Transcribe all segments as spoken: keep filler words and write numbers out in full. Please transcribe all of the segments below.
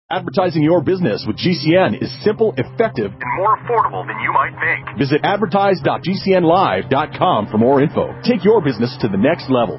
Advertising your business with G C N is simple, effective, and more affordable than you might think. Visit advertise dot g c n live dot com for more info. Take your business to the next level.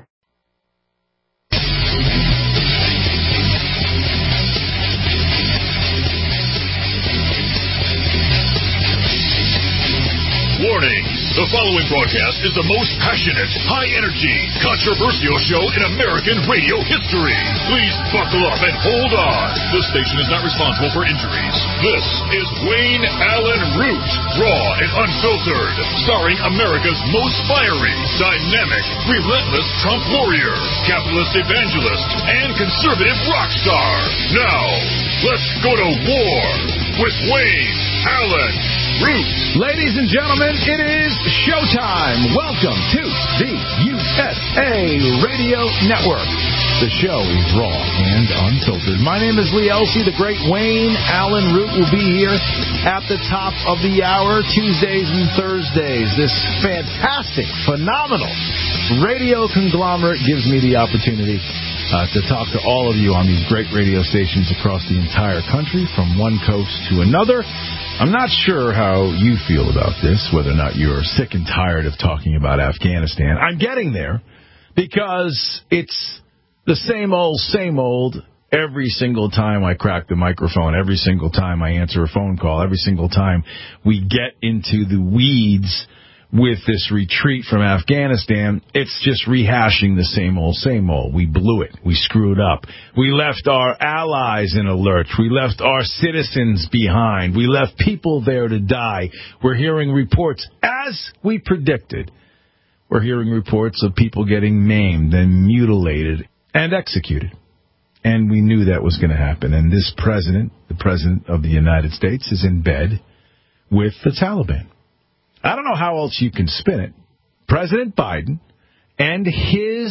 Warning! The following broadcast is the most passionate, high-energy, controversial show in American radio history. Please buckle up and hold on. This station is not responsible for injuries. This is Wayne Allen Root, raw and unfiltered, starring America's most fiery, dynamic, relentless Trump warrior, capitalist evangelist, and conservative rock star. Now, let's go to war with Wayne Allen Root. Ladies and gentlemen, it is showtime. Welcome to the U S A Radio Network. The show is raw and unfiltered. My name is Lee Elsey. The great Wayne Allen Root will be here at the top of the hour, Tuesdays and Thursdays. This fantastic, phenomenal radio conglomerate gives me the opportunity uh, to talk to all of you on these great radio stations across the entire country, from one coast to another. I'm not sure how you feel about this, whether or not you're sick and tired of talking about Afghanistan. I'm getting there because it's the same old, same old every single time I crack the microphone, every single time I answer a phone call, every single time we get into the weeds with this retreat from Afghanistan. It's just rehashing the same old, same old. We blew it. We screwed up. We left our allies in a lurch. We left our citizens behind. We left people there to die. We're hearing reports, as we predicted, we're hearing reports of people getting maimed and mutilated and executed. And we knew that was going to happen. And this president, the president of the United States, is in bed with the Taliban. I don't know how else you can spin it. President Biden and his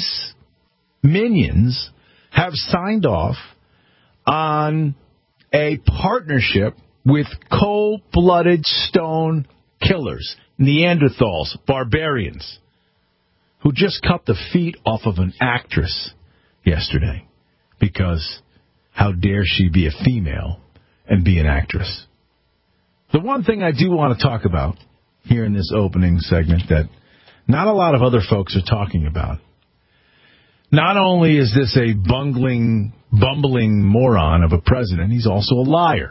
minions have signed off on a partnership with cold-blooded stone killers, Neanderthals, barbarians, who just cut the feet off of an actress yesterday because how dare she be a female and be an actress. The one thing I do want to talk about here in this opening segment that not a lot of other folks are talking about. Not only is this a bungling, bumbling moron of a president, he's also a liar.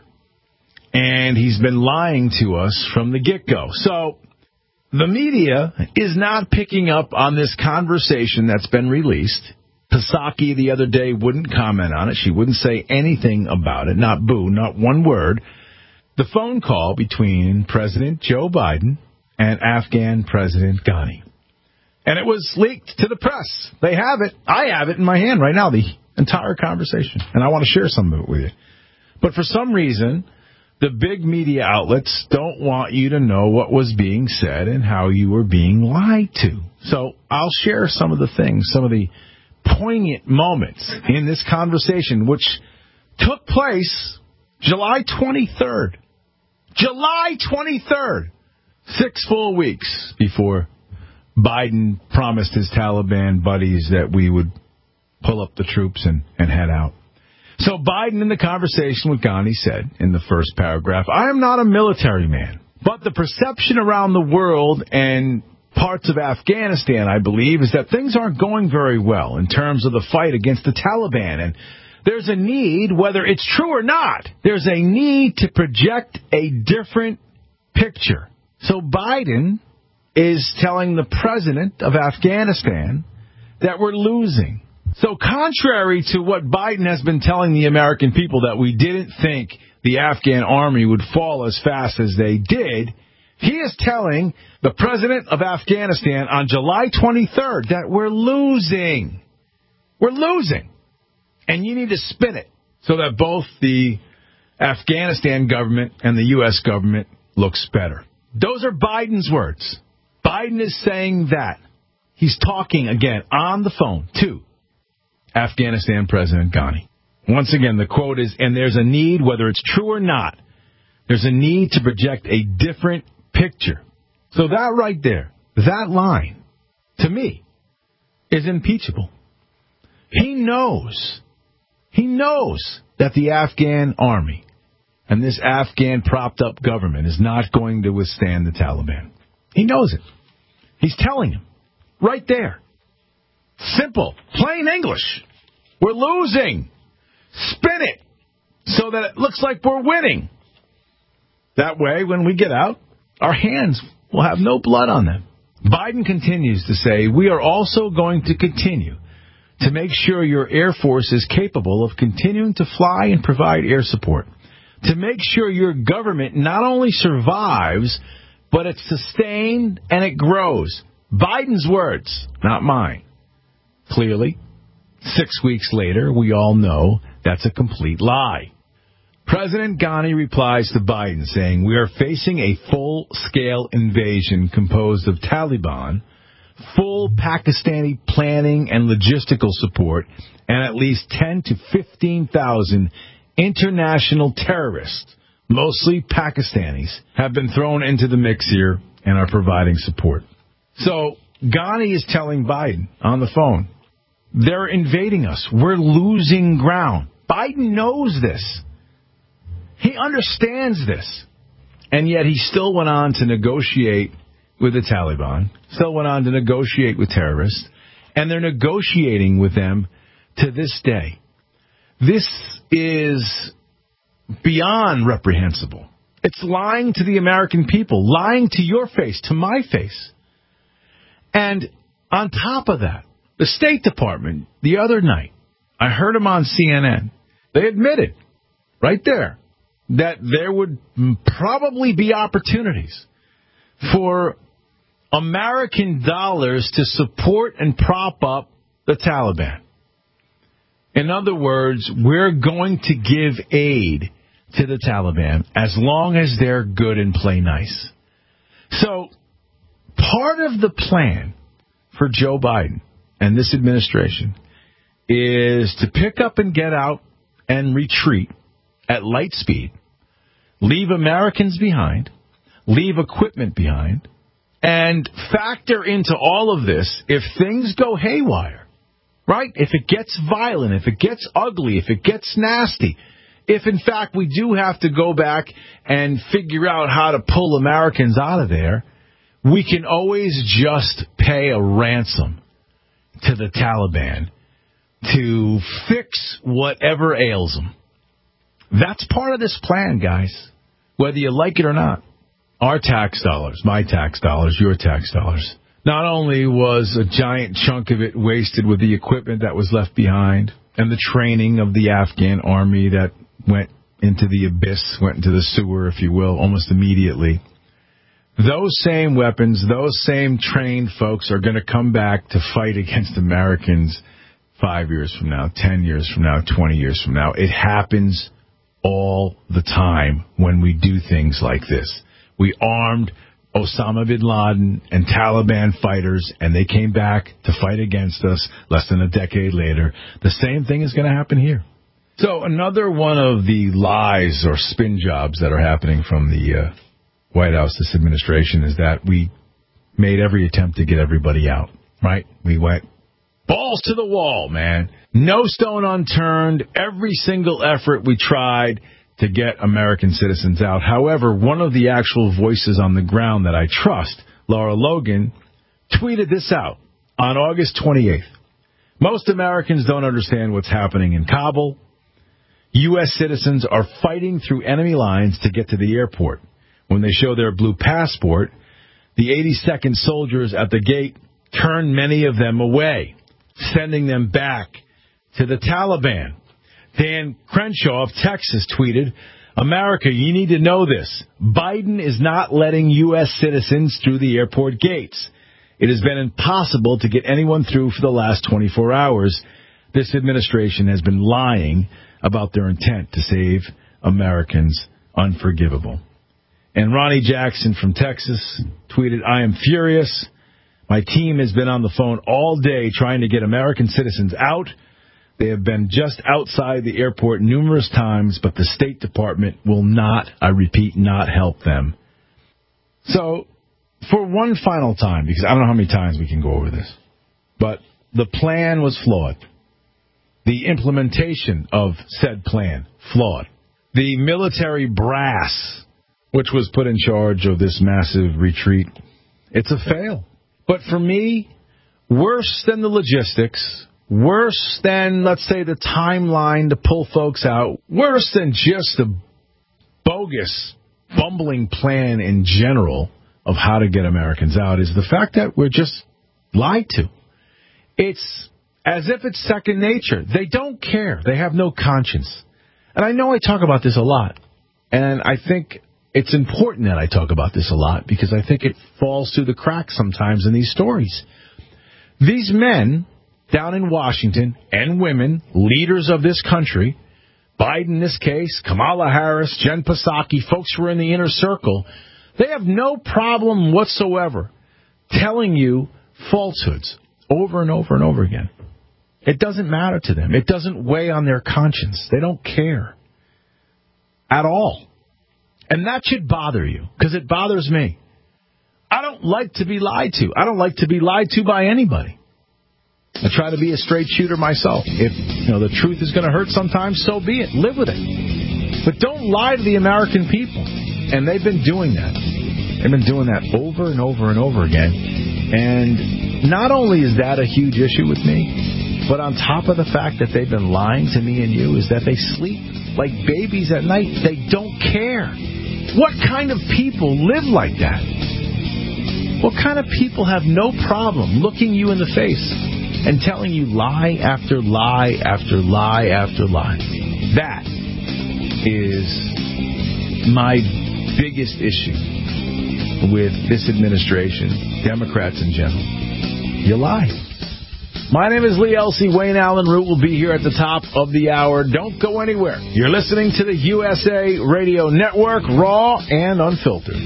And he's been lying to us from the get-go. So the media is not picking up on this conversation that's been released. Psaki the other day wouldn't comment on it. She wouldn't say anything about it. Not boo, not one word. The phone call between President Joe Biden and Afghan President Ghani. And it was leaked to the press. They have it. I have it in my hand right now, the entire conversation. And I want to share some of it with you. But for some reason, the big media outlets don't want you to know what was being said and how you were being lied to. So I'll share some of the things, some of the poignant moments in this conversation, which took place July twenty-third. July twenty-third. Six full weeks before Biden promised his Taliban buddies that we would pull up the troops and, and head out. So Biden, in the conversation with Ghani, said in the first paragraph, I am not a military man, but the perception around the world and parts of Afghanistan, I believe, is that things aren't going very well in terms of the fight against the Taliban. And there's a need, whether it's true or not, there's a need to project a different picture. So Biden is telling the president of Afghanistan that we're losing. So contrary to what Biden has been telling the American people, that we didn't think the Afghan army would fall as fast as they did, he is telling the president of Afghanistan on July twenty-third that we're losing. We're losing. And you need to spin it so that both the Afghanistan government and the U S government looks better. Those are Biden's words. Biden is saying that. He's talking again on the phone to Afghanistan President Ghani. Once again, the quote is, and there's a need, whether it's true or not, there's a need to project a different picture. So that right there, that line, to me, is impeachable. He knows, he knows that the Afghan army and this Afghan propped-up government is not going to withstand the Taliban. He knows it. He's telling him. Right there. Simple. Plain English. We're losing. Spin it so that it looks like we're winning. That way, when we get out, our hands will have no blood on them. Biden continues to say, we are also going to continue to make sure your Air Force is capable of continuing to fly and provide air support. To make sure your government not only survives, but it's sustained and it grows. Biden's words, not mine. Clearly, six weeks later, we all know that's a complete lie. President Ghani replies to Biden saying, we are facing a full-scale invasion composed of Taliban, full Pakistani planning and logistical support, and at least ten to fifteen thousand international terrorists, mostly Pakistanis, have been thrown into the mix here and are providing support. So Ghani is telling Biden on the phone, they're invading us. We're losing ground. Biden knows this. He understands this. And yet he still went on to negotiate with the Taliban, still went on to negotiate with terrorists, and they're negotiating with them to this day. This is beyond reprehensible. It's lying to the American people, lying to your face, to my face. And on top of that, the State Department, the other night, I heard them on C N N. They admitted, right there, that there would probably be opportunities for American dollars to support and prop up the Taliban. In other words, we're going to give aid to the Taliban as long as they're good and play nice. So part of the plan for Joe Biden and this administration is to pick up and get out and retreat at light speed, leave Americans behind, leave equipment behind, and factor into all of this if things go haywire, right? If it gets violent, if it gets ugly, if it gets nasty, if in fact we do have to go back and figure out how to pull Americans out of there, we can always just pay a ransom to the Taliban to fix whatever ails them. That's part of this plan, guys, whether you like it or not. Our tax dollars, my tax dollars, your tax dollars. Not only was a giant chunk of it wasted with the equipment that was left behind and the training of the Afghan army that went into the abyss, went into the sewer, if you will, almost immediately. Those same weapons, those same trained folks are going to come back to fight against Americans five years from now, ten years from now, twenty years from now. It happens all the time when we do things like this. We armed Osama bin Laden and Taliban fighters, and they came back to fight against us less than a decade later. The same thing is going to happen here. So another one of the lies or spin jobs that are happening from the uh, White House, this administration, is that we made every attempt to get everybody out, right? We went balls to the wall, man. No stone unturned. Every single effort we tried to get American citizens out. However, one of the actual voices on the ground that I trust, Laura Logan, tweeted this out on August twenty-eighth. Most Americans don't understand what's happening in Kabul. U S citizens are fighting through enemy lines to get to the airport. When they show their blue passport, the eighty-second soldiers at the gate turn many of them away, sending them back to the Taliban. Dan Crenshaw of Texas tweeted, America, you need to know this. Biden is not letting U S citizens through the airport gates. It has been impossible to get anyone through for the last twenty-four hours. This administration has been lying about their intent to save Americans. Unforgivable. And Ronnie Jackson from Texas tweeted, I am furious. My team has been on the phone all day trying to get American citizens out. They have been just outside the airport numerous times, but the State Department will not, I repeat, not help them. So, for one final time, because I don't know how many times we can go over this, but the plan was flawed. The implementation of said plan, flawed. The military brass, which was put in charge of this massive retreat, it's a fail. But for me, worse than the logistics, worse than, let's say, the timeline to pull folks out, worse than just a bogus, bumbling plan in general of how to get Americans out is the fact that we're just lied to. It's as if it's second nature. They don't care. They have no conscience. And I know I talk about this a lot, and I think it's important that I talk about this a lot because I think it falls through the cracks sometimes in these stories. These men down in Washington and women, leaders of this country, Biden in this case, Kamala Harris, Jen Psaki, folks who are in the inner circle, they have no problem whatsoever telling you falsehoods over and over and over again. It doesn't matter to them. It doesn't weigh on their conscience. They don't care at all. And that should bother you, because it bothers me. I don't like to be lied to. I don't like to be lied to by anybody. I try to be a straight shooter myself. If you know the truth is going to hurt sometimes, so be it. Live with it. But don't lie to the American people. And they've been doing that. They've been doing that over and over and over again. And not only is that a huge issue with me, but on top of the fact that they've been lying to me and you, is that they sleep like babies at night. They don't care. What kind of people live like that? What kind of people have no problem looking you in the face and telling you lie after lie after lie after lie? That is my biggest issue with this administration, Democrats in general. You lie. My name is Lee Elsey. Wayne Allen Root will be here at the top of the hour. Don't go anywhere. You're listening to the U S A Radio Network, raw and unfiltered.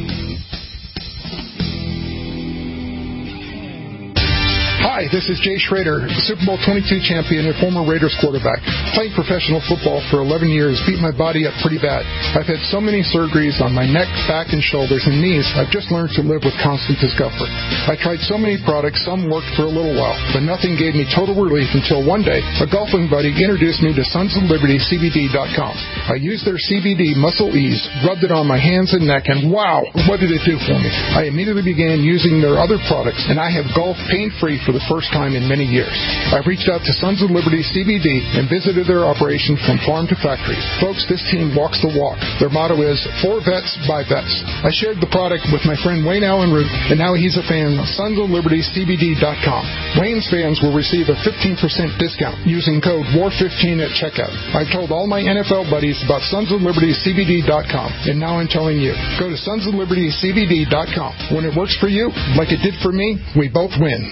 Hi, this is Jay Schrader, Super Bowl twenty-two champion and former Raiders quarterback. Playing professional football for eleven years beat my body up pretty bad. I've had so many surgeries on my neck, back, and shoulders and knees, I've just learned to live with constant discomfort. I tried so many products, some worked for a little while, but nothing gave me total relief until one day, a golfing buddy introduced me to Sons of Liberty C B D dot com. I used their C B D Muscle Ease, rubbed it on my hands and neck, and wow, what did it do for me? I immediately began using their other products, and I have golfed pain-free for the first time in many years. I've reached out to Sons of Liberty C B D and visited their operation from farm to factory. Folks, this team walks the walk. Their motto is, for vets, by vets. I shared the product with my friend Wayne Allen Root, and now he's a fan of Sons of Liberty C B D dot com. Wayne's fans will receive a fifteen percent discount using code war fifteen at checkout. I've told all my N F L buddies about Sons of Liberty C B D dot com, and now I'm telling you. Go to Sons of Liberty C B D dot com. When it works for you, like it did for me, we both win.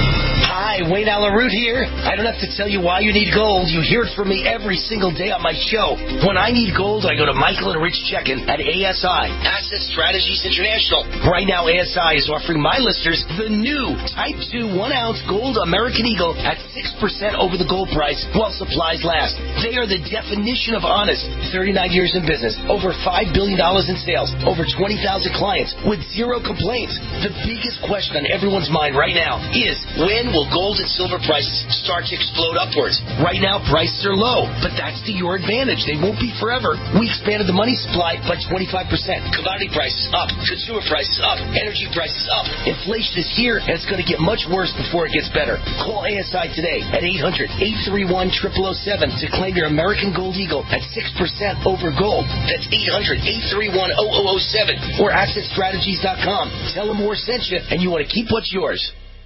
Hi, Wayne Allen Root here. I don't have to tell you why you need gold. You hear it from me every single day on my show. When I need gold, I go to Michael and Rich Checkin at A S I, Asset Strategies International. Right now, A S I is offering my listeners the new Type two one ounce gold American Eagle at six percent over the gold price while supplies last. They are the definition of honest. thirty-nine years in business, over five billion dollars in sales, over twenty thousand clients with zero complaints. The biggest question on everyone's mind right now is, when will gold and silver prices start to explode upwards? Right now, prices are low, but that's to your advantage. They won't be forever. We expanded the money supply by twenty-five percent. Commodity prices up. Consumer prices up. Energy prices up. Inflation is here, and it's going to get much worse before it gets better. Call A S I today at eight hundred, eight three one, zero zero zero seven to claim your American Gold Eagle at six percent over gold. That's eight hundred, eight three one, zero zero zero seven or asset strategies dot com. Tell them War sent you, and you want to keep what's yours.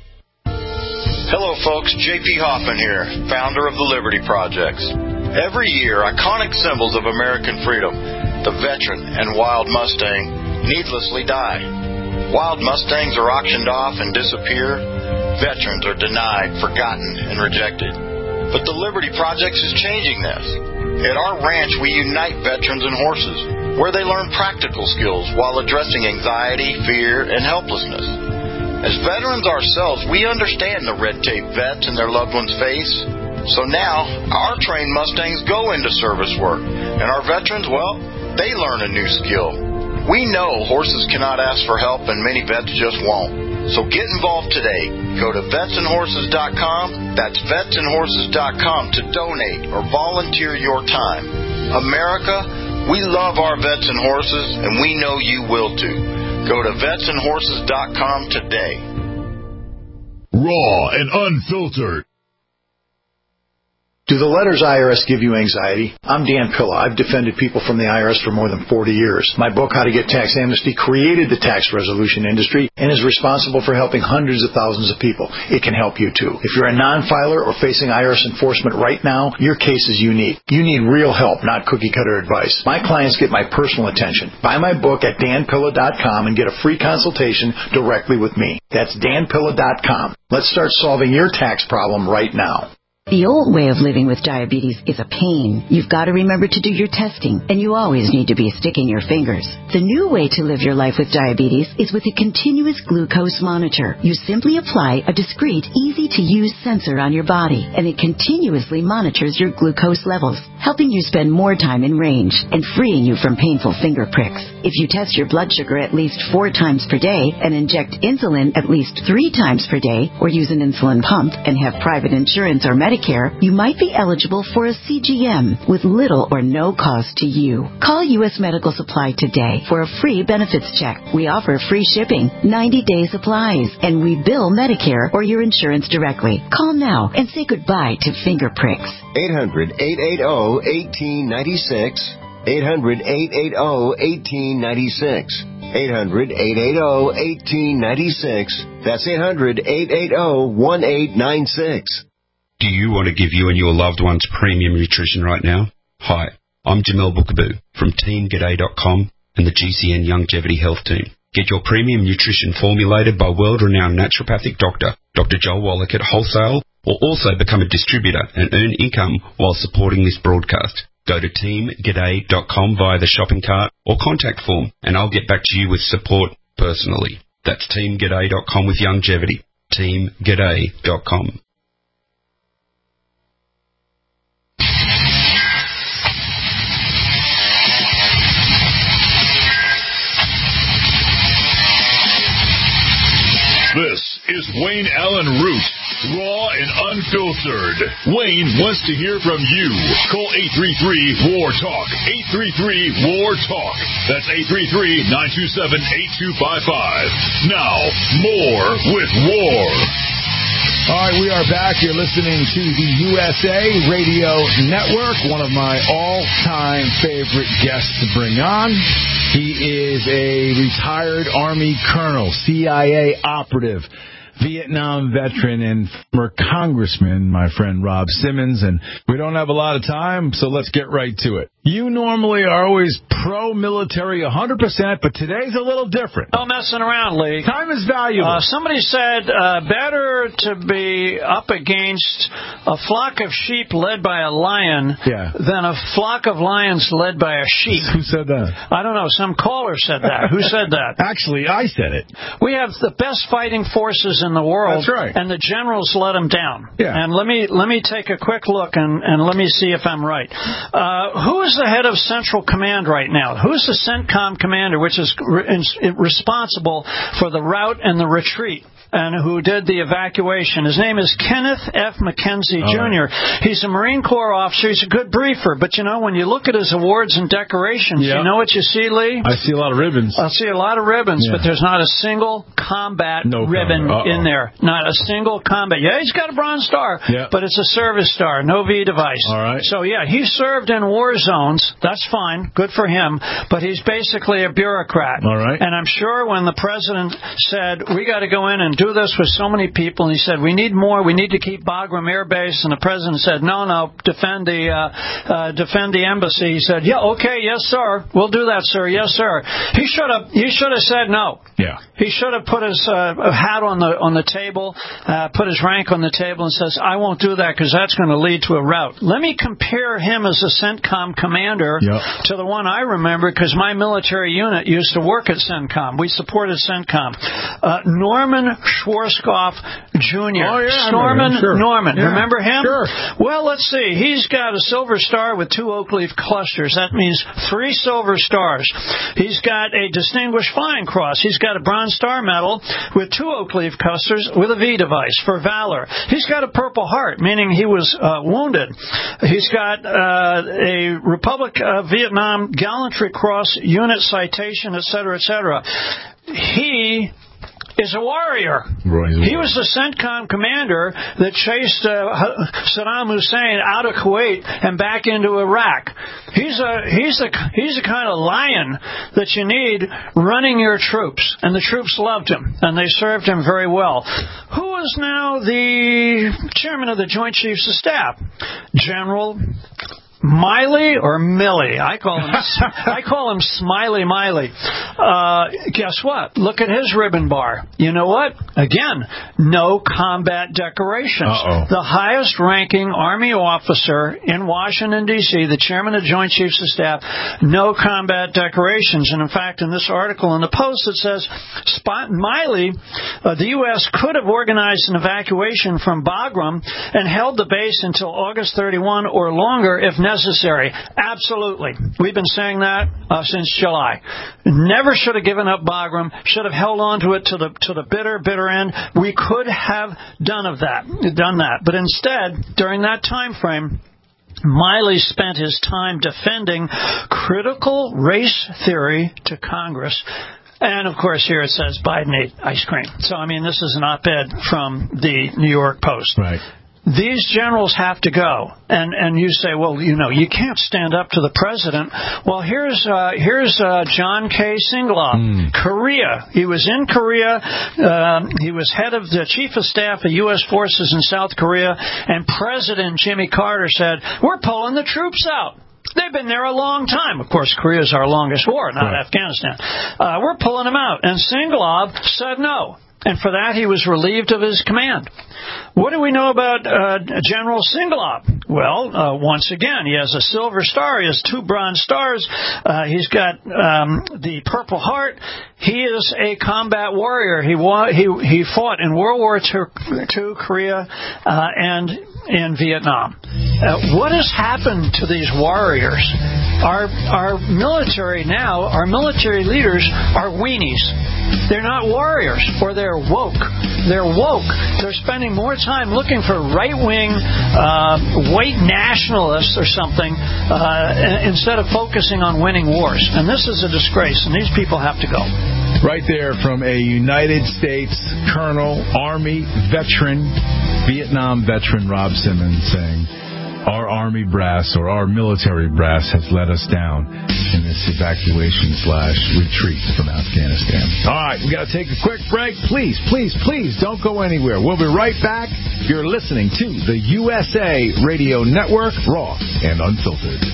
Hello, folks. J P Hoffman here, founder of the Liberty Projects. Every year, iconic symbols of American freedom, the veteran and wild Mustang, needlessly die. Wild Mustangs are auctioned off and disappear. Veterans are denied, forgotten, and rejected. But the Liberty Projects is changing this. At our ranch, we unite veterans and horses, where they learn practical skills while addressing anxiety, fear, and helplessness. As veterans ourselves, we understand the red tape vets and their loved ones face. So now, our trained Mustangs go into service work, and our veterans, well, they learn a new skill. We know horses cannot ask for help, and many vets just won't. So get involved today. Go to vets and horses dot com. That's vets and horses dot com to donate or volunteer your time. America, we love our vets and horses, and we know you will too. Go to vets and horses dot com today. Raw and unfiltered. Do the letters I R S give you anxiety? I'm Dan Pilla. I've defended people from the I R S for more than forty years. My book, How to Get Tax Amnesty, created the tax resolution industry and is responsible for helping hundreds of thousands of people. It can help you, too. If you're a non-filer or facing I R S enforcement right now, your case is unique. You need real help, not cookie-cutter advice. My clients get my personal attention. Buy my book at dan pilla dot com and get a free consultation directly with me. That's dan pilla dot com. Let's start solving your tax problem right now. The old way of living with diabetes is a pain. You've got to remember to do your testing, and you always need to be sticking your fingers. The new way to live your life with diabetes is with a continuous glucose monitor. You simply apply a discreet, easy-to-use sensor on your body, and it continuously monitors your glucose levels, helping you spend more time in range and freeing you from painful finger pricks. If you test your blood sugar at least four times per day and inject insulin at least three times per day, or use an insulin pump and have private insurance or Medicare, you might be eligible for a C G M with little or no cost to you. Call U S Medical Supply today for a free benefits check. We offer free shipping, ninety-day supplies, and we bill Medicare or your insurance directly. Call now and say goodbye to finger pricks. eight hundred, eight eight zero, one eight nine six. eight hundred, eight eight zero, one eight nine six. eight hundred, eight eight zero, one eight nine six. That's eight hundred, eight eight zero, one eight nine six. Do you want to give you and your loved ones premium nutrition right now? Hi, I'm Jamel Bookaboo from team g'day dot com and the G C N Longevity Health Team. Get your premium nutrition formulated by world-renowned naturopathic doctor, Doctor Joel Wallach at wholesale, or also become a distributor and earn income while supporting this broadcast. Go to team g'day dot com via the shopping cart or contact form, and I'll get back to you with support personally. That's team g'day dot com with longevity. team g'day dot com. This is Wayne Allen Root, raw and unfiltered. Wayne wants to hear from you. Call eight three three, W A R, TALK. eight three three, W A R, TALK. That's eight three three, nine two seven, eight two five five. Now, more with W A R. All right, we are back. You're listening to the U S A Radio Network, one of my all-time favorite guests to bring on. He is a retired Army colonel, C I A operative, Vietnam veteran, and former congressman, my friend Rob Simmons. And we don't have a lot of time, so let's get right to it. You normally are always pro-military one hundred percent, but today's a little different. No messing around, Lee. Time is valuable. Uh, somebody said uh, better to be up against a flock of sheep led by a lion yeah. than a flock of lions led by a sheep. Who said that? I don't know. Some caller said that. Who said that? Actually, I said it. We have the best fighting forces in the world. That's right. And the generals let them down. Yeah. And let me let me take a quick look and, and let me see if I'm right. Uh, who is the head of Central Command right now? Who's the CENTCOM commander, which is re- responsible for the rout and the retreat, and who did the evacuation? His name is Kenneth F. McKenzie, Junior Right. He's a Marine Corps officer. He's a good briefer. But, you know, when you look at his awards and decorations, yeah. you know what you see, Lee? I see a lot of ribbons. I see a lot of ribbons, yeah. but there's not a single combat no ribbon combat. in there. Not a single combat. Yeah, he's got a Bronze Star, yeah. but it's a service star, no V device. All right. So, yeah, he served in war zones. That's fine. Good for him. But he's basically a bureaucrat. All right. And I'm sure when the president said, we got to go in and do this with so many people, and he said, we need more. We need to keep Bagram Air Base. And the president said, no, no, defend the uh, uh, defend the embassy. He said, yeah, okay, yes, sir. We'll do that, sir. Yes, sir. He should have he should have said no. Yeah. He should have put his uh, hat on the on the table, uh, put his rank on the table, and says, I won't do that because that's going to lead to a rout. Let me compare him as a CENTCOM commander yep. to the one I remember because my military unit used to work at CENTCOM. We supported CENTCOM. Uh, Norman Schwarzkopf Junior Oh, yeah, Norman sure. Norman. Yeah, Remember him? Sure. Well, let's see. He's got a silver star with two oak leaf clusters. That means three silver stars. He's got a Distinguished Flying Cross. He's got a Bronze Star Medal with two oak leaf clusters with a V device for valor. He's got a Purple Heart, meaning he was uh, wounded. He's got uh, a Republic of Vietnam Gallantry Cross unit citation, et cetera, et cetera. He is a warrior. Right. He was the CENTCOM commander that chased uh, Saddam Hussein out of Kuwait and back into Iraq. He's a he's the he's the kind of lion that you need running your troops, and the troops loved him and they served him very well. Who is now the chairman of the Joint Chiefs of Staff? General Miley or Millie? I call him I call him Smiley Miley. Uh, guess what? Look at his ribbon bar. You know what? Again, no combat decorations. Uh-oh. The highest ranking Army officer in Washington, D C, the chairman of Joint Chiefs of Staff, no combat decorations. And in fact, in this article in the Post, it says Spot Miley, uh, the U S could have organized an evacuation from Bagram and held the base until August thirty-first or longer if necessary. Necessary. Absolutely. We've been saying that uh, since July. Never should have given up Bagram. Should have held on to it to the to the bitter, bitter end. We could have done of that, done that. But instead, during that time frame, Miley spent his time defending critical race theory to Congress. And, of course, here it says Biden ate ice cream. So, I mean, this is an op-ed from the New York Post. Right. These generals have to go. And and you say, well, you know, you can't stand up to the president. Well, here's uh, here's uh, John K. Singelov, mm. Korea. He was in Korea. Uh, he was head of the chief of staff of U S forces in South Korea. And President Jimmy Carter said, we're pulling the troops out. They've been there a long time. Of course, Korea is our longest war, not right. Afghanistan. Uh, we're pulling them out. And Singelov said no. And for that, he was relieved of his command. What do we know about uh, General Singelov? Well, uh, once again, he has a silver star. He has two bronze stars. Uh, he's got um, the Purple Heart. He is a combat warrior. He wa- he he fought in World War Two, Korea, uh, and in Vietnam. Uh, what has happened to these warriors? Our our military now, our military leaders are weenies. They're not warriors, or they're woke. They're woke. They're spending more time looking for right-wing, uh, white nationalists or something uh, instead of focusing on winning wars. And this is a disgrace, and these people have to go. Right there from a United States Colonel, Army veteran, Vietnam veteran Rob Simmons saying, our Army brass or our military brass has let us down in this evacuation slash retreat from Afghanistan. All right, we got to take a quick break. Please, please, please don't go anywhere. We'll be right back. You're listening to the U S A Radio Network, raw and unfiltered.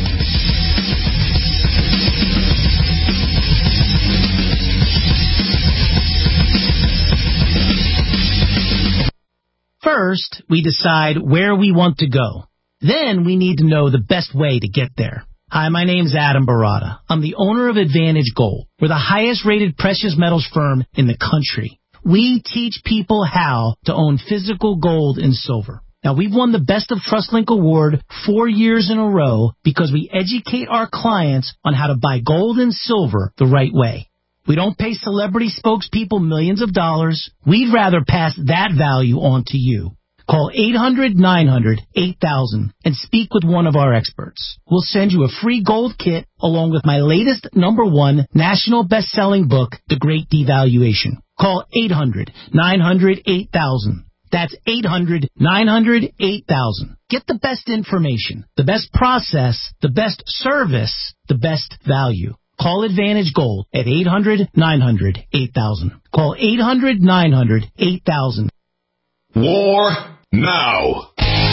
First, we decide where we want to go. Then we need to know the best way to get there. Hi, my name's Adam Barada. I'm the owner of Advantage Gold. We're the highest rated precious metals firm in the country. We teach people how to own physical gold and silver. Now, we've won the Best of TrustLink Award four years in a row because we educate our clients on how to buy gold and silver the right way. We don't pay celebrity spokespeople millions of dollars. We'd rather pass that value on to you. Call eight hundred nine hundred eight thousand and speak with one of our experts. We'll send you a free gold kit along with my latest number one national best-selling book, The Great Devaluation. Call eight hundred nine hundred eight thousand. That's eight hundred nine hundred eight thousand. Get the best information, the best process, the best service, the best value. Call Advantage Gold at eight hundred nine hundred eight thousand. Call eight hundred nine hundred eight thousand. War now.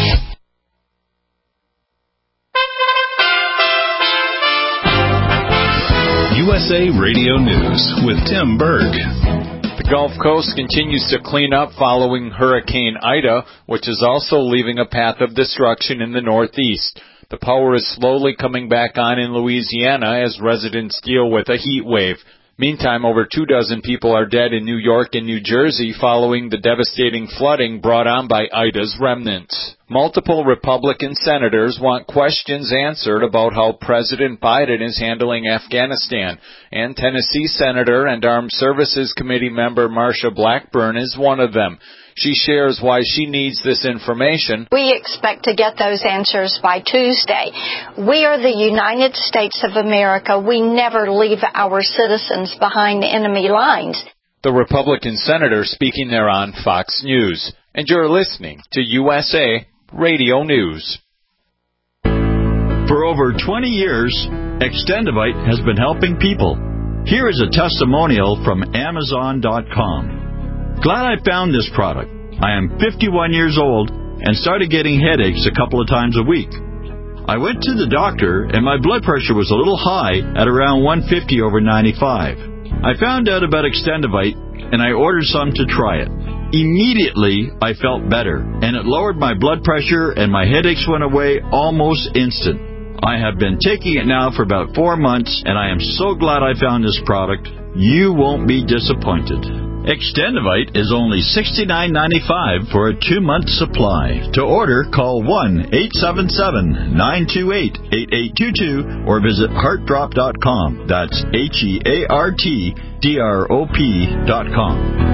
U S A Radio News with Tim Berg. The Gulf Coast continues to clean up following Hurricane Ida, which is also leaving a path of destruction in the northeast. The power is slowly coming back on in Louisiana as residents deal with a heat wave. Meantime, over two dozen people are dead in New York and New Jersey following the devastating flooding brought on by Ida's remnants. Multiple Republican senators want questions answered about how President Biden is handling Afghanistan, and Tennessee Senator and Armed Services Committee member Marsha Blackburn is one of them. She shares why she needs this information. We expect to get those answers by Tuesday. We are the United States of America. We never leave our citizens behind enemy lines. The Republican senator speaking there on Fox News. And you're listening to U S A Radio News. For over twenty years, Extendivite has been helping people. Here is a testimonial from Amazon dot com. Glad I found this product. I am fifty-one years old and started getting headaches a couple of times a week. I went to the doctor and my blood pressure was a little high at around one fifty over ninety-five. I found out about Extendivite and I ordered some to try it. Immediately, I felt better and it lowered my blood pressure and my headaches went away almost instant. I have been taking it now for about four months and I am so glad I found this product. You won't be disappointed. Extendivite is only sixty-nine ninety-five for a two-month supply. To order, call one eight seven seven, nine two eight, eight eight two two or visit heart drop dot com. That's H E A R T D R O P dot com.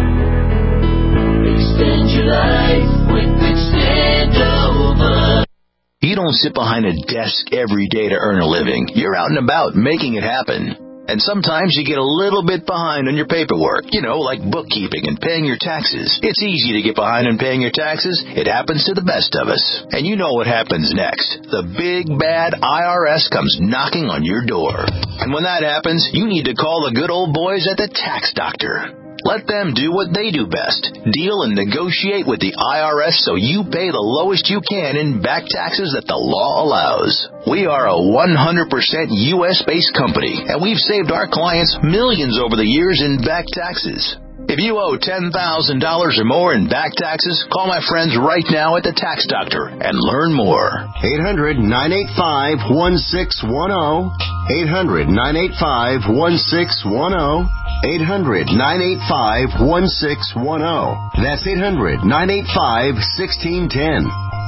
Extend your life with Extendovite. You don't sit behind a desk every day to earn a living. You're out and about making it happen. And sometimes you get a little bit behind on your paperwork, you know, like bookkeeping and paying your taxes. It's easy to get behind on paying your taxes. It happens to the best of us. And you know what happens next. The big, bad I R S comes knocking on your door. And when that happens, you need to call the good old boys at the Tax Doctor. Let them do what they do best. Deal and negotiate with the I R S so you pay the lowest you can in back taxes that the law allows. We are a one hundred percent U S-based company, and we've saved our clients millions over the years in back taxes. If you owe ten thousand dollars or more in back taxes, call my friends right now at the Tax Doctor and learn more. eight hundred, nine eight five, one six one zero. eight hundred, nine eight five, one six one zero. eight hundred, nine eight five, one six one zero. That's eight hundred, nine eight five, one six one zero.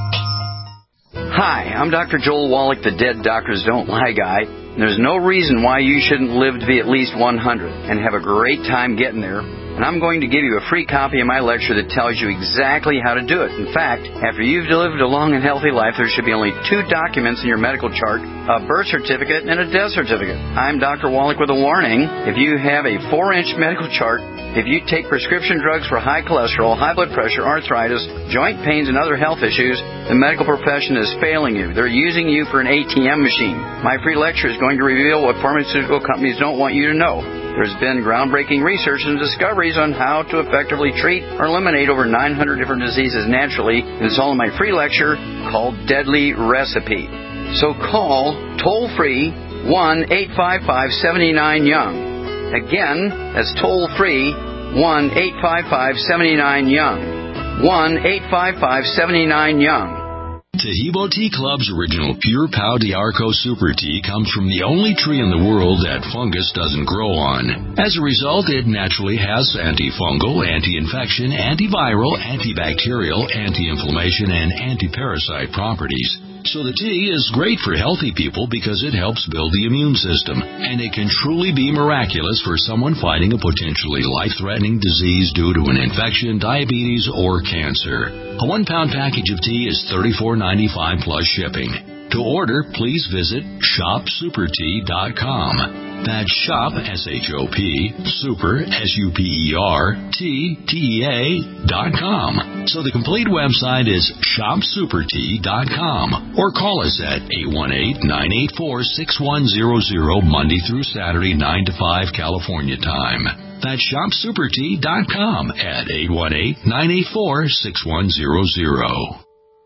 Hi, I'm Doctor Joel Wallach, the Dead Doctors Don't Lie guy. There's no reason why you shouldn't live to be at least one hundred and have a great time getting there. And I'm going to give you a free copy of my lecture that tells you exactly how to do it. In fact, after you've lived a long and healthy life, there should be only two documents in your medical chart, a birth certificate and a death certificate. I'm Doctor Wallach with a warning. If you have a four-inch medical chart, if you take prescription drugs for high cholesterol, high blood pressure, arthritis, joint pains, and other health issues, the medical profession is failing you. They're using you for an A T M machine. My free lecture is going to reveal what pharmaceutical companies don't want you to know. There's been groundbreaking research and discoveries on how to effectively treat or eliminate over nine hundred different diseases naturally, and it's all in my free lecture called Deadly Recipe. So call toll-free one eight five five, seven nine young. Again, that's toll-free one eight five five, seven nine young. one eight five five, seven nine young. Tahibo Tea Club's original Pure Pau D'Arco Super Tea comes from the only tree in the world that fungus doesn't grow on. As a result, it naturally has antifungal, anti-infection, antiviral, antibacterial, anti-inflammation, and anti-parasite properties. So the tea is great for healthy people because it helps build the immune system, and it can truly be miraculous for someone fighting a potentially life-threatening disease due to an infection, diabetes, or cancer. A one-pound package of tea is thirty-four ninety-five plus shipping. To order, please visit shop super tea dot com. That's shop, S H O P, super, S U P E R, T, T E A, dot com. So the complete website is shop super tea dot com. Or call us at eight one eight, nine eight four, six one zero zero Monday through Saturday, nine to five California time. That's shop super tea dot com at eight one eight, nine eight four, six one zero zero.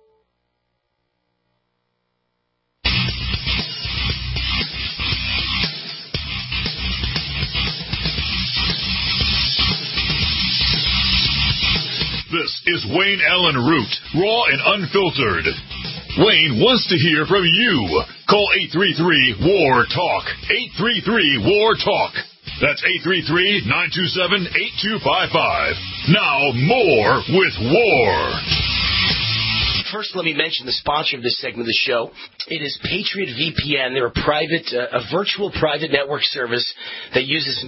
This is Wayne Allen Root, raw and unfiltered. Wayne wants to hear from you. Call eight three three, W A R, TALK. eight three three, W A R, TALK. That's eight three three, nine two seven, eight two five five. Now, more with War. First, let me mention the sponsor of this segment of the show. It is Patriot V P N. They're a private, uh, a virtual private network service that uses...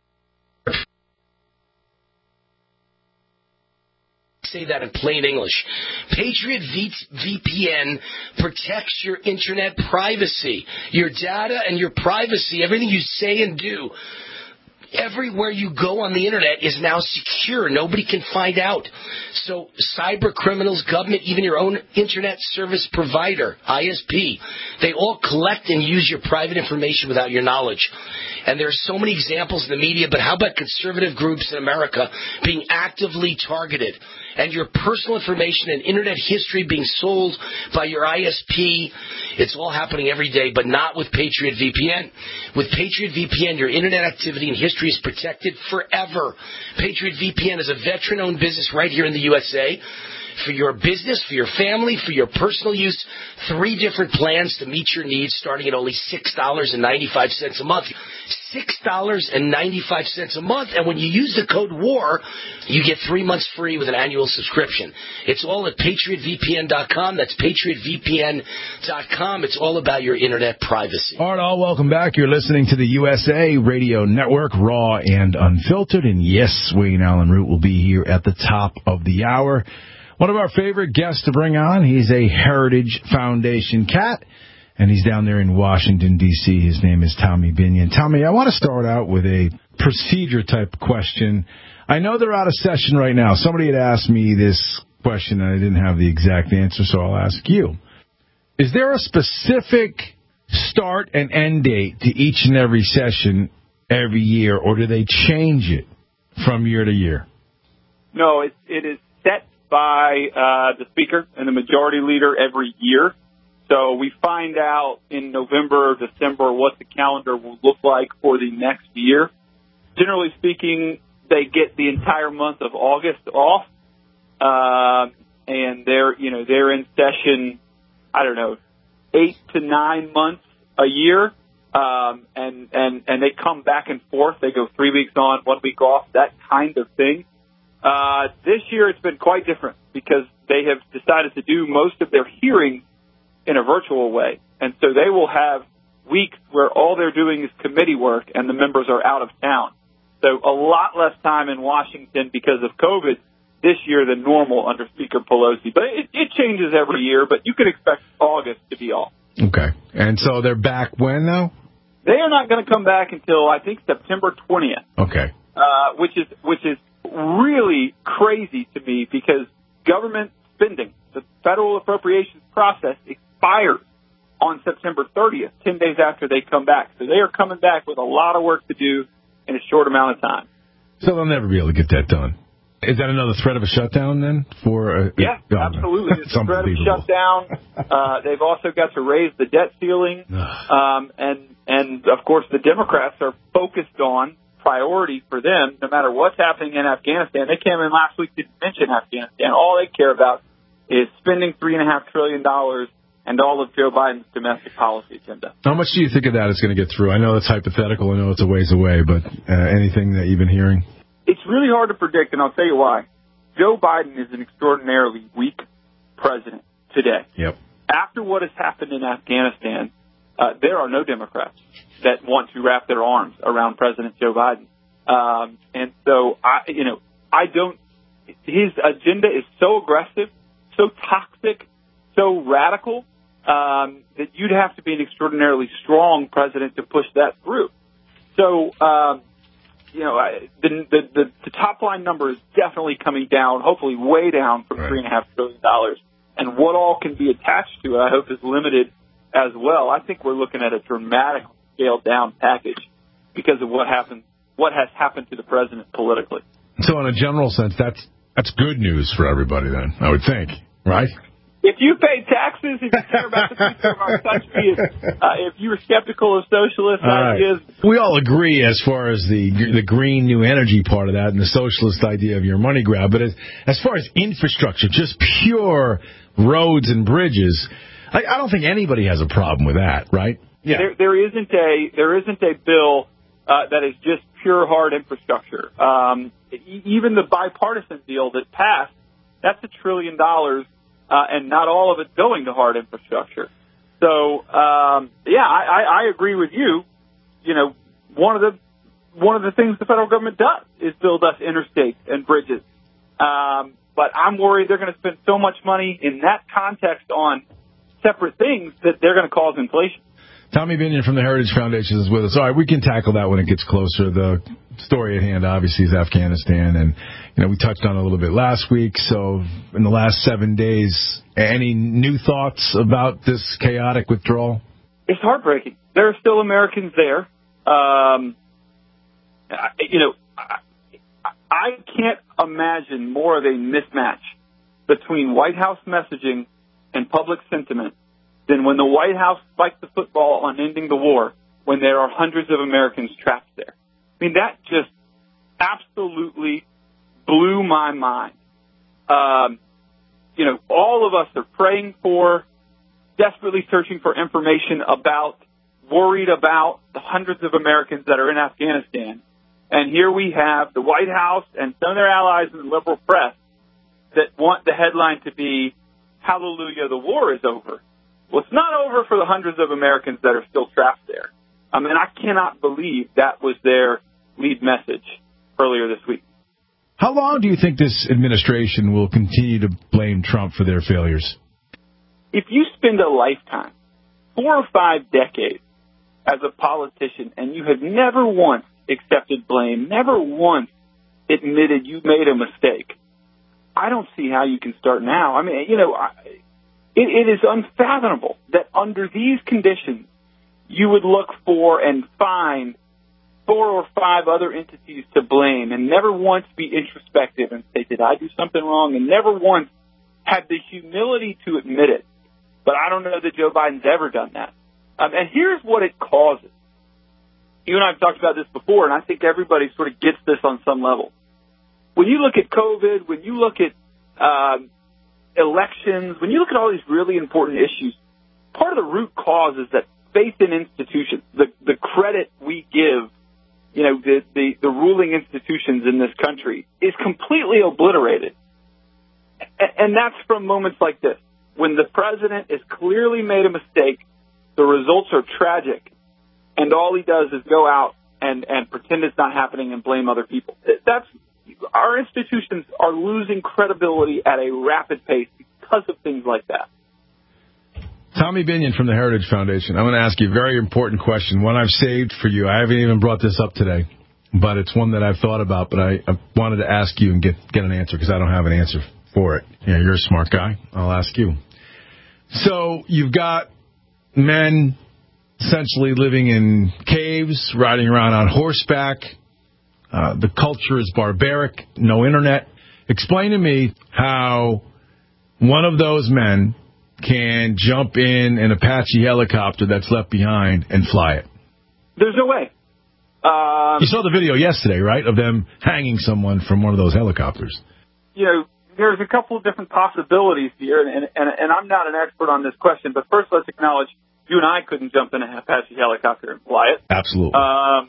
Say that in plain English. Patriot V P N protects your internet privacy, your data and your privacy, everything you say and do. Everywhere you go on the internet is now secure. Nobody can find out. So cyber criminals, government, even your own internet service provider, I S P, they all collect and use your private information without your knowledge. And there are so many examples in the media, but how about conservative groups in America being actively targeted? And your personal information and internet history being sold by your I S P. It's all happening every day, but not with Patriot V P N. With Patriot V P N, your internet activity and history is protected forever. Patriot V P N is a veteran-owned business right here in the U S A. For your business, for your family, for your personal use, three different plans to meet your needs starting at only six dollars and ninety-five cents a month. six dollars and ninety-five cents a month. And when you use the code WAR, you get three months free with an annual subscription. It's all at patriot v p n dot com. That's patriot v p n dot com. It's all about your internet privacy. All right, all welcome back. You're listening to the U S A Radio Network, raw and unfiltered. And yes, Wayne Allen Root will be here at the top of the hour. One of our favorite guests to bring on, he's a Heritage Foundation cat, and he's down there in Washington, D C His name is Tommy Binion. Tommy, I want to start out with a procedure-type question. I know they're out of session right now. Somebody had asked me this question, and I didn't have the exact answer, so I'll ask you. Is there a specific start and end date to each and every session every year, or do they change it from year to year? No, it, it is set by uh, the Speaker and the Majority Leader every year. So we find out in November or December what the calendar will look like for the next year. Generally speaking, they get the entire month of August off, uh, and they're you know they're in session. I don't know, eight to nine months a year, um, and and and they come back and forth. They go three weeks on, one week off, that kind of thing. Uh, this year it's been quite different because they have decided to do most of their hearings in a virtual way. And so they will have weeks where all they're doing is committee work and the members are out of town. So a lot less time in Washington because of COVID this year than normal under Speaker Pelosi. But it, it changes every year, but you can expect August to be off. Okay. And so they're back when now? They are not going to come back until, I think, September twentieth. Okay. Uh, which is which is really crazy to me because government spending, the federal appropriations process, expires on September thirtieth, ten days after they come back. So they are coming back with a lot of work to do in a short amount of time. So they'll never be able to get that done. Is that another threat of a shutdown then? For a, Yeah, oh, absolutely. It's a threat of shutdown. Uh, they've also got to raise the debt ceiling. Um, and, and, of course, the Democrats are focused on priority for them, no matter what's happening in Afghanistan. They came in last week, didn't mention Afghanistan. All they care about is spending three and a half trillion dollars and all of Joe Biden's domestic policy agenda. How much do you think of that is going to get through? I know it's hypothetical. I know it's a ways away, but uh, anything that you've been hearing? It's really hard to predict, and I'll tell you why. Joe Biden is an extraordinarily weak president today. Yep. After what has happened in Afghanistan, uh, there are no Democrats that want to wrap their arms around President Joe Biden. Um, and so, I, you know, I don't, his agenda is so aggressive, so toxic, so radical, um, that you'd have to be an extraordinarily strong president to push that through. So, um, you know, I, the, the, the, the top line number is definitely coming down, hopefully way down from right. three and a half trillion dollars. And what all can be attached to it, I hope, is limited as well. I think we're looking at a dramatic scaled down package because of what happened, what has happened to the president politically. So in a general sense, that's, that's good news for everybody then, I would think, right? If you pay taxes, if you care about the future of our country, if, uh, if you're skeptical of socialist all ideas. Right. We all agree as far as the the green new energy part of that and the socialist idea of your money grab. But as, as far as infrastructure, just pure roads and bridges, I, I don't think anybody has a problem with that, right? Yeah. There, there isn't a there isn't a bill uh, uh, that is just pure hard infrastructure. Um, e- even the bipartisan deal that passed, that's a trillion dollars, uh, and not all of it going to hard infrastructure. So, um, yeah, I, I, I agree with you. You know, one of the one of the things the federal government does is build us interstates and bridges. Um, but I'm worried they're going to spend so much money in that context on separate things that they're going to cause inflation. Tommy Binion from the Heritage Foundation is with us. All right, we can tackle that when it gets closer. The story at hand, obviously, is Afghanistan, and you know we touched on it a little bit last week. So, in the last seven days, any new thoughts about this chaotic withdrawal? It's heartbreaking. There are still Americans there. Um, you know, I, I can't imagine more of a mismatch between White House messaging and public sentiment than when the White House spiked the football on ending the war when there are hundreds of Americans trapped there. I mean, that just absolutely blew my mind. Um, you know, all of us are praying for, desperately searching for information about, worried about the hundreds of Americans that are in Afghanistan. And here we have the White House and some of their allies in the liberal press that want the headline to be, "Hallelujah, the war is over." Well, it's not over for the hundreds of Americans that are still trapped there. I mean, I cannot believe that was their lead message earlier this week. How long do you think this administration will continue to blame Trump for their failures? If you spend a lifetime, four or five decades, as a politician, and you have never once accepted blame, never once admitted you made a mistake, I don't see how you can start now. I mean, you know, I, it, it is unfathomable that under these conditions, you would look for and find four or five other entities to blame and never once be introspective and say, did I do something wrong? And never once have the humility to admit it. But I don't know that Joe Biden's ever done that. Um, and here's what it causes. You and I have talked about this before, and I think everybody sort of gets this on some level. When you look at COVID, when you look at um, elections, when you look at all these really important issues, part of the root cause is that faith in institutions, the, the credit we give, you know, the, the, the ruling institutions in this country is completely obliterated. And, and that's from moments like this, when the president has clearly made a mistake, the results are tragic, and all he does is go out and, and pretend it's not happening and blame other people. That's, our institutions are losing credibility at a rapid pace because of things like that. Tommy Binion from the Heritage Foundation. I'm going to ask you a very important question, one I've saved for you. I haven't even brought this up today, but it's one that I've thought about, but I, I wanted to ask you and get, get an answer because I don't have an answer for it. Yeah, you're a smart guy. I'll ask you. So you've got men essentially living in caves, riding around on horseback. Uh, the culture is barbaric, no internet. Explain to me how one of those men can jump in an Apache helicopter that's left behind and fly it. There's no way. Um, you saw the video yesterday, right, of them hanging someone from one of those helicopters. You know, there's a couple of different possibilities here, and, and, and I'm not an expert on this question, but first let's acknowledge you and I couldn't jump in a Apache helicopter and fly it. Absolutely. Um,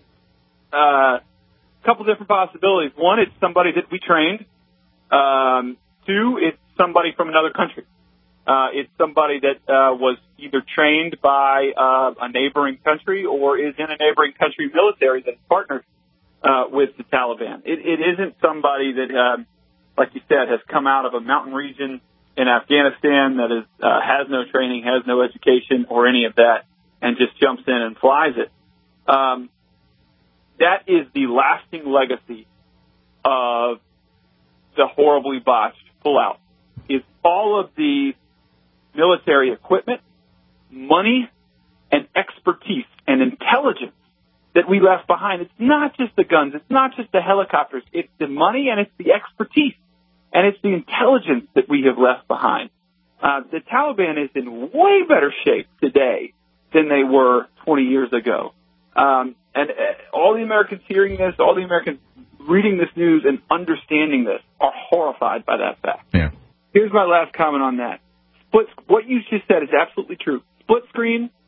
uh, couple different possibilities. One, it's somebody that we trained. Um, two, it's somebody from another country. Uh, it's somebody that uh, was either trained by uh, a neighboring country or is in a neighboring country military that's partnered uh, with the Taliban. It, it isn't somebody that, uh, like you said, has come out of a mountain region in Afghanistan that is, uh, has no training, has no education or any of that, and just jumps in and flies it. Um, that is the lasting legacy of the horribly botched pullout. Is all of the military equipment, money, and expertise and intelligence that we left behind. It's not just the guns. It's not just the helicopters. It's the money and it's the expertise. And it's the intelligence that we have left behind. Uh, the Taliban is in way better shape today than they were twenty years ago. Um, and uh, all the Americans hearing this, all the Americans reading this news and understanding this are horrified by that fact. Yeah. Here's my last comment on that. Split, what you just said is absolutely true. Split screen,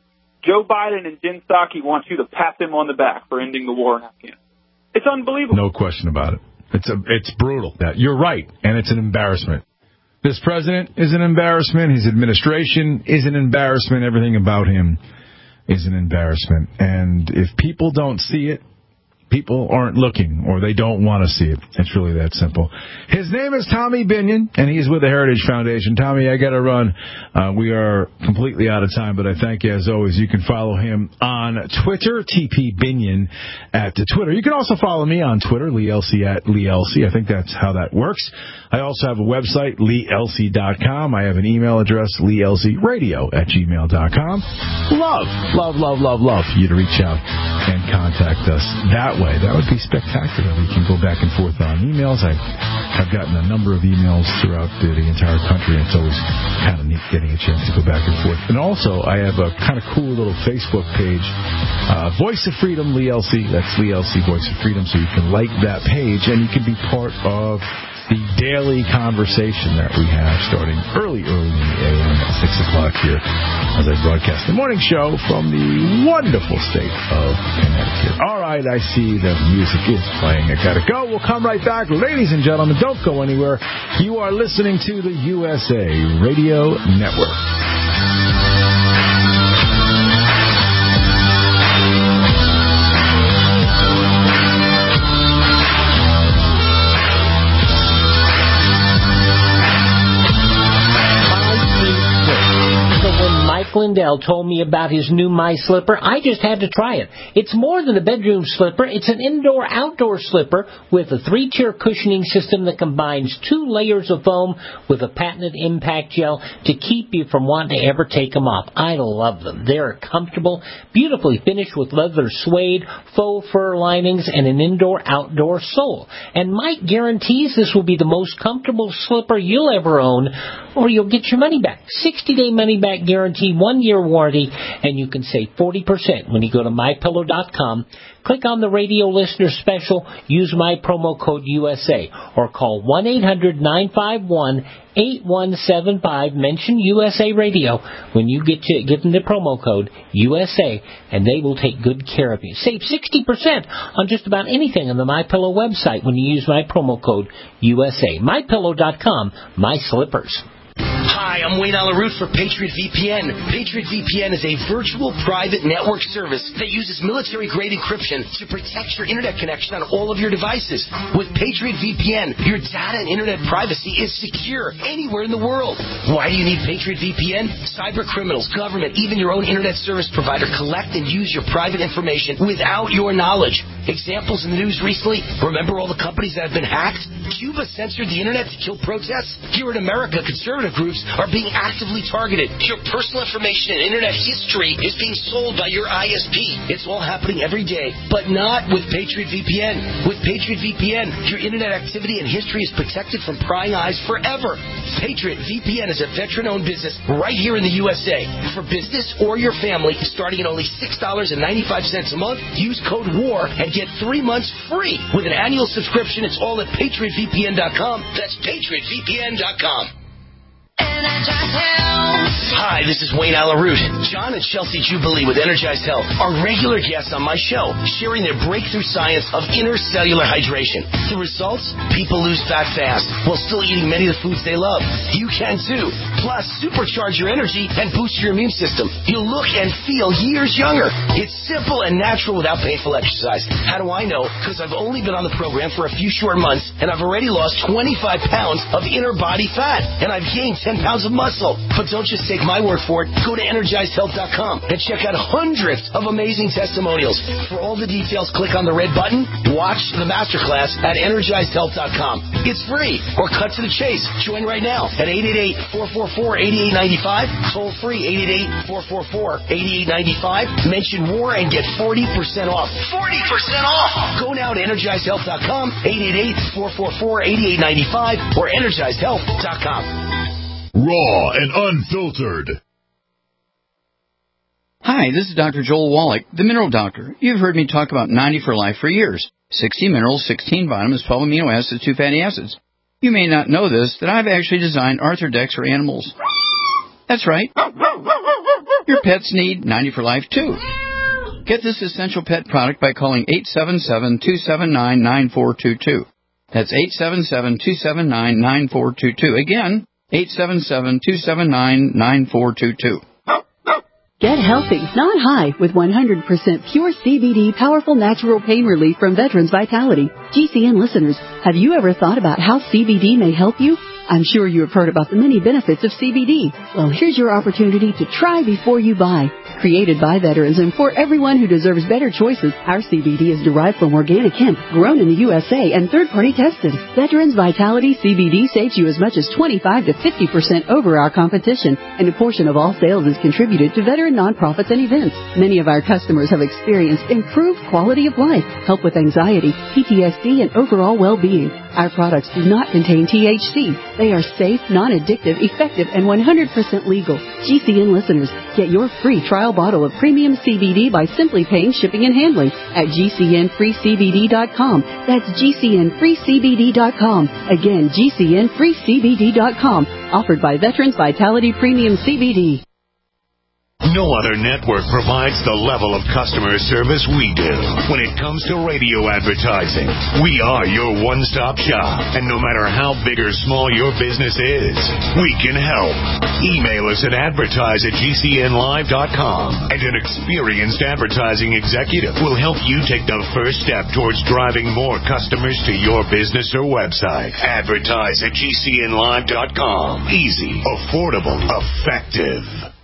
Joe Biden and Jen Psaki want you to pat them on the back for ending the war in Afghanistan. It's unbelievable. No question about it. It's a, it's brutal. You're right, and it's an embarrassment. This president is an embarrassment. His administration is an embarrassment. Everything about him is an embarrassment. And if people don't see it, people aren't looking, or they don't want to see it. It's really that simple. His name is Tommy Binion, and he's with the Heritage Foundation. Tommy, I got to run. Uh, we are completely out of time, but I thank you as always. You can follow him on Twitter, T P Binion at Twitter. You can also follow me on Twitter, Lee Elsey at Lee Elsey. I think that's how that works. I also have a website, lee elsey dot com. I have an email address, lee elsey radio at gmail dot com. Love, love, love, love, love for you to reach out and contact us that way. That would be spectacular. We can go back and forth on emails. I have gotten a number of emails throughout the, the entire country, and it's always kind of neat getting a chance to go back and forth. And also, I have a kind of cool little Facebook page, uh, Voice of Freedom, Lee Elsey. That's Lee Elsey, Voice of Freedom. So you can like that page, and you can be part of the daily conversation that we have starting early, early in the A M at six o'clock here as I broadcast the morning show from the wonderful state of Connecticut. All right, I see the music is playing. I got to go. We'll come right back. Ladies and gentlemen, don't go anywhere. You are listening to the U S A Radio Network. Lindell told me about his new My Slipper. I just had to try it. It's more than a bedroom slipper. It's an indoor-outdoor slipper with a three-tier cushioning system that combines two layers of foam with a patented impact gel to keep you from wanting to ever take them off. I love them. They're comfortable, beautifully finished with leather suede, faux fur linings, and an indoor-outdoor sole. And Mike guarantees this will be the most comfortable slipper you'll ever own, or you'll get your money back. sixty-day money-back guarantee, one-year warranty, and you can save forty percent when you go to my pillow dot com. Click on the radio listener special, use my promo code U S A, or call one eight hundred nine five one eight one seven five. Mention U S A Radio when you get to give them the promo code U S A, and they will take good care of you. Save sixty percent on just about anything on the MyPillow website when you use my promo code U S A. my pillow dot com, my slippers. Hi, I'm Wayne Alaroot for Patriot V P N. Patriot V P N is a virtual private network service that uses military-grade encryption to protect your internet connection on all of your devices. With Patriot V P N, your data and internet privacy is secure anywhere in the world. Why do you need Patriot V P N? Cyber criminals, government, even your own internet service provider collect and use your private information without your knowledge. Examples in the news recently, remember all the companies that have been hacked? Cuba censored the internet to kill protests? Here in America, conservative groups are being actively targeted. Your personal information and internet history is being sold by your I S P. It's all happening every day, but not with Patriot V P N. With Patriot V P N, your internet activity and history is protected from prying eyes forever. Patriot V P N is a veteran-owned business right here in the U S A. For business or your family, starting at only six dollars and ninety-five cents a month, use code WAR and get three months free. With an annual subscription, it's all at patriot v p n dot com. That's patriot v p n dot com. Hi, this is Wayne Alaroot. John and Chelsea Jubilee with Energized Health are regular guests on my show, sharing their breakthrough science of intercellular hydration. The results? People lose fat fast while still eating many of the foods they love. You can too. Plus, supercharge your energy and boost your immune system. You'll look and feel years younger. It's simple and natural without painful exercise. How do I know? Because I've only been on the program for a few short months, and I've already lost twenty-five pounds of inner body fat, and I've gained ten pounds of muscle. But don't just take my word for it. Go to energized health dot com and check out hundreds of amazing testimonials. For all the details, click on the red button. Watch the masterclass at energized health dot com. It's free, or cut to the chase. Join right now at eight eight eight, four four four, eight eight nine five. Toll free eight eight eight, four four four, eight eight nine five. Mention WAR and get forty percent off. forty percent off! Go now to energized health dot com, eight eight eight, four four four, eight eight nine five, or energized health dot com. Raw and unfiltered. Hi, this is Doctor Joel Wallach, the Mineral Doctor. You've heard me talk about ninety for Life for years. sixty minerals, sixteen vitamins, twelve amino acids, two fatty acids. You may not know this, that I've actually designed Arthrodex for animals. That's right. Your pets need ninety for life, too. Get this essential pet product by calling eight seven seven, two seven nine, nine four two two. That's eight seven seven, two seven nine, nine four two two. Again, eight seven seven, two seven nine, nine four two two. Get healthy, not high, with one hundred percent pure C B D powerful natural pain relief from Veterans Vitality. G C N listeners, have you ever thought about how C B D may help you? I'm sure you have heard about the many benefits of C B D. Well, here's your opportunity to try before you buy. Created by veterans and for everyone who deserves better choices, our C B D is derived from organic hemp, grown in the U S A and third-party tested. Veterans Vitality C B D saves you as much as twenty-five to fifty percent over our competition, and a portion of all sales is contributed to veteran nonprofits and events. Many of our customers have experienced improved quality of life, help with anxiety, P T S D, and overall well-being. Our products do not contain T H C. They are safe, non-addictive, effective, and one hundred percent legal. G C N listeners, get your free trial bottle of premium C B D by simply paying shipping and handling at G C N free C B D dot com. That's G C N free C B D dot com. Again, G C N free C B D dot com. Offered by Veterans Vitality Premium C B D. No other network provides the level of customer service we do. When it comes to radio advertising, we are your one-stop shop. And no matter how big or small your business is, we can help. Email us at advertise at G C N live dot com, and an experienced advertising executive will help you take the first step towards driving more customers to your business or website. Advertise at G C N live dot com. Easy, affordable, effective.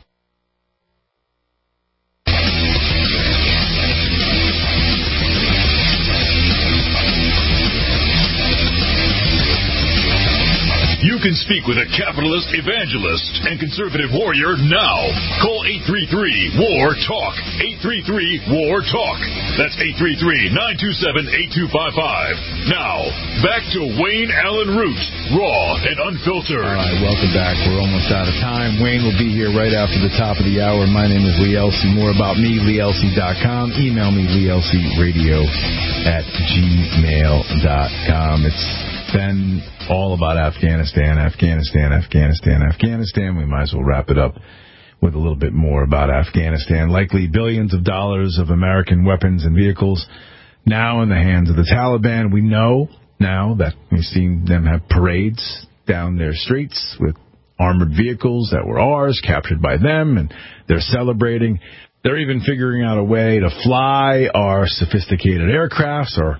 You can speak with a capitalist, evangelist, and conservative warrior now. Call eight three three, W A R, TALK. eight three three, W A R, TALK. That's eight three three, nine two seven, eight two five five. Now, back to Wayne Allen Root, raw and unfiltered. All right, welcome back. We're almost out of time. Wayne will be here right after the top of the hour. My name is Lee Elsey. More about me, lee elsey dot com. Email me, lee elsey radio at gmail dot com. It's been all about Afghanistan, Afghanistan, Afghanistan, Afghanistan. We might as well wrap it up with a little bit more about Afghanistan. Likely billions of dollars of American weapons and vehicles now in the hands of the Taliban. We know now that we've seen them have parades down their streets with armored vehicles that were ours, captured by them, and they're celebrating. They're even figuring out a way to fly our sophisticated aircrafts or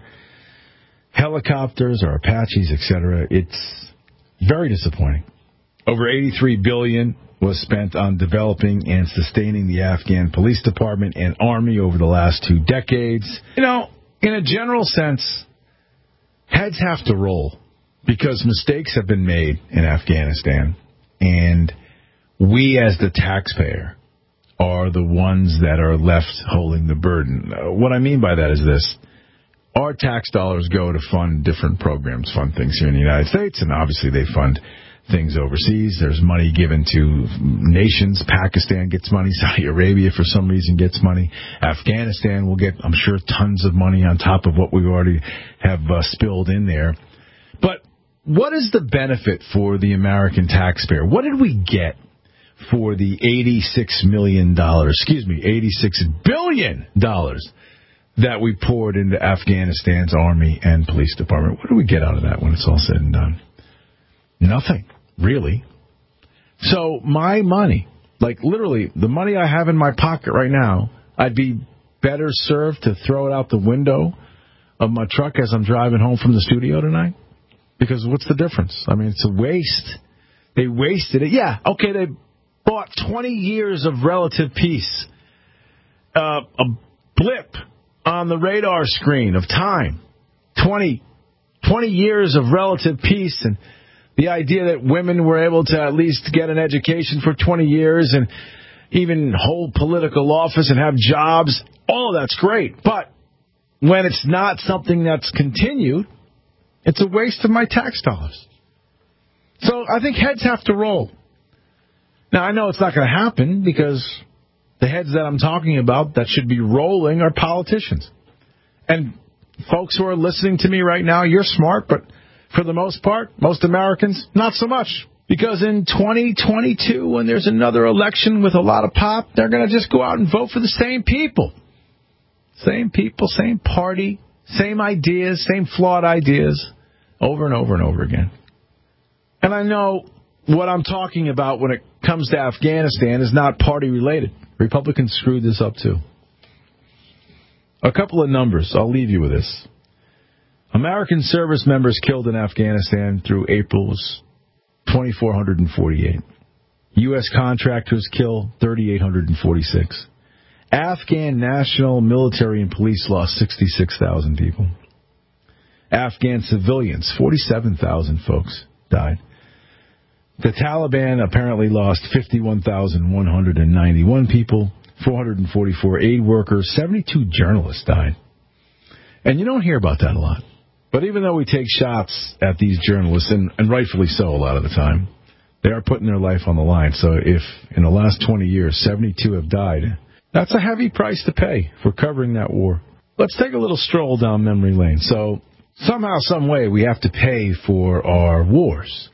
helicopters or Apaches, et cetera. It's very disappointing. Over eighty-three billion dollars was spent on developing and sustaining the Afghan police department and army over the last two decades. You know, in a general sense, heads have to roll because mistakes have been made in Afghanistan, and we as the taxpayer are the ones that are left holding the burden. What I mean by that is this. Our tax dollars go to fund different programs, fund things here in the United States, and obviously they fund things overseas. There's money given to nations. Pakistan gets money. Saudi Arabia, for some reason, gets money. Afghanistan will get, I'm sure, tons of money on top of what we already have uh, spilled in there. But what is the benefit for the American taxpayer? What did we get for the eighty-six million dollars, excuse me, eighty-six billion dollars that we poured into Afghanistan's army and police department? What do we get out of that when it's all said and done? Nothing, really. So my money, like literally the money I have in my pocket right now, I'd be better served to throw it out the window of my truck as I'm driving home from the studio tonight? Because what's the difference? I mean, it's a waste. They wasted it. Yeah, okay, they bought twenty years of relative peace. Uh, a blip on the radar screen of time. twenty, twenty years of relative peace, and the idea that women were able to at least get an education for twenty years and even hold political office and have jobs, all of that's great. But when it's not something that's continued, it's a waste of my tax dollars. So I think heads have to roll. Now, I know it's not going to happen because the heads that I'm talking about that should be rolling are politicians. And folks who are listening to me right now, you're smart, but for the most part, most Americans, not so much. Because in twenty twenty-two, when there's another election with a lot of pop, they're going to just go out and vote for the same people. Same people, same party, same ideas, same flawed ideas, over and over and over again. And I know what I'm talking about when it comes to Afghanistan is not party-related. Republicans screwed this up, too. A couple of numbers. I'll leave you with this. American service members killed in Afghanistan through April was two thousand four hundred forty-eight. U S contractors killed three thousand eight hundred forty-six. Afghan national military and police lost sixty-six thousand people. Afghan civilians, forty-seven thousand folks died. The Taliban apparently lost fifty-one thousand one hundred ninety-one people, four hundred forty-four aid workers, seventy-two journalists died. And you don't hear about that a lot. But even though we take shots at these journalists, and, and rightfully so a lot of the time, they are putting their life on the line. So if in the last twenty years, seventy-two have died, that's a heavy price to pay for covering that war. Let's take a little stroll down memory lane. So somehow, some way, we have to pay for our wars.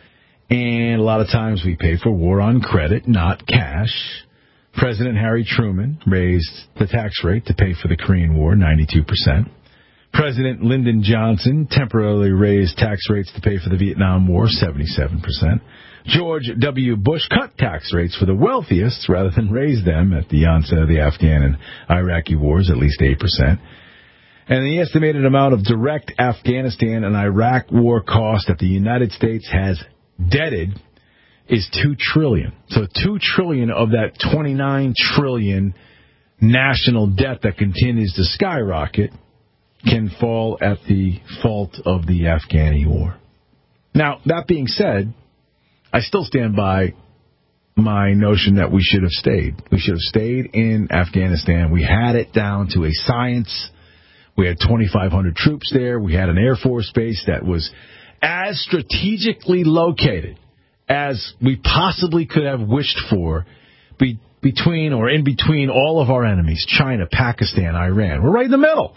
And a lot of times we pay for war on credit, not cash. President Harry Truman raised the tax rate to pay for the Korean War, ninety-two percent. President Lyndon Johnson temporarily raised tax rates to pay for the Vietnam War, seventy-seven percent. George W. Bush cut tax rates for the wealthiest rather than raise them at the onset of the Afghan and Iraqi wars, at least eight percent. And the estimated amount of direct Afghanistan and Iraq war cost that the United States has debted is two trillion dollars. So two trillion dollars of that twenty-nine trillion dollars national debt that continues to skyrocket can fall at the fault of the Afghani war. Now, that being said, I still stand by my notion that we should have stayed. We should have stayed in Afghanistan. We had it down to a science. We had twenty-five hundred troops there. We had an Air Force base that was as strategically located as we possibly could have wished for be, between or in between all of our enemies, China, Pakistan, Iran. We're right in the middle.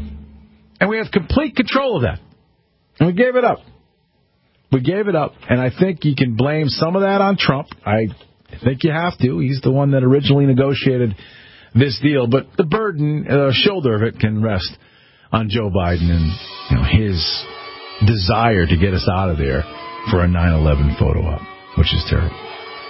And we have complete control of that. And we gave it up. We gave it up. And I think you can blame some of that on Trump. I think you have to. He's the one that originally negotiated this deal. But the burden, the uh, shoulder of it can rest on Joe Biden and you know, his desire to get us out of there for a nine eleven photo op, which is terrible.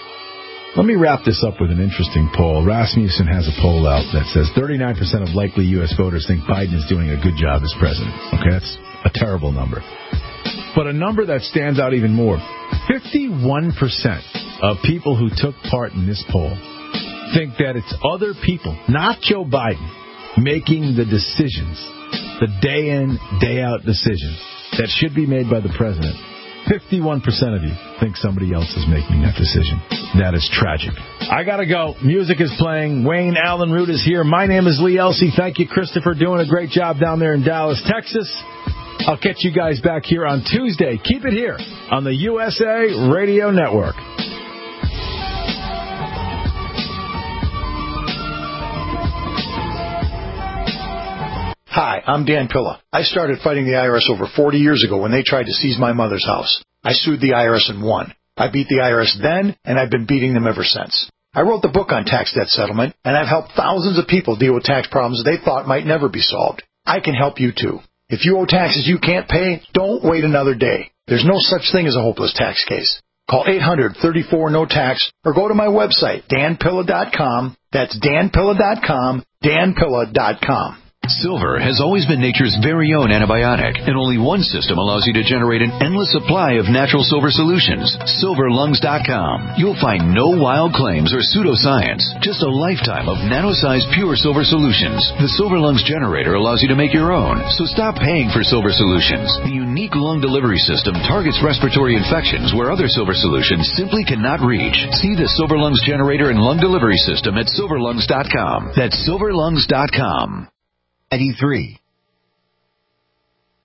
Let me wrap this up with an interesting poll. Rasmussen has a poll out that says thirty-nine percent of likely U S voters think Biden is doing a good job as president. Okay, that's a terrible number. But a number that stands out even more, fifty-one percent of people who took part in this poll think that it's other people, not Joe Biden, making the decisions, the day in, day out decisions that should be made by the president. fifty-one percent of you think somebody else is making that decision. That is tragic. I got to go. Music is playing. Wayne Allen Root is here. My name is Lee Elsey. Thank you, Christopher, doing a great job down there in Dallas, Texas. I'll catch you guys back here on Tuesday. Keep it here on the U S A Radio Network. Hi, I'm Dan Pilla. I started fighting the I R S over forty years ago when they tried to seize my mother's house. I sued the I R S and won. I beat the I R S then, and I've been beating them ever since. I wrote the book on tax debt settlement, and I've helped thousands of people deal with tax problems they thought might never be solved. I can help you, too. If you owe taxes you can't pay, don't wait another day. There's no such thing as a hopeless tax case. Call eight hundred, thirty-four, no tax or go to my website, dan pilla dot com. That's dan pilla dot com, dan pilla dot com. Silver has always been nature's very own antibiotic, and only one system allows you to generate an endless supply of natural silver solutions. silver lungs dot com. You'll find no wild claims or pseudoscience, just a lifetime of nano-sized pure silver solutions. The Silver Lungs generator allows you to make your own, so stop paying for silver solutions. The unique lung delivery system targets respiratory infections where other silver solutions simply cannot reach. See the Silver Lungs generator and lung delivery system at silver lungs dot com. That's silver lungs dot com. ninety-three.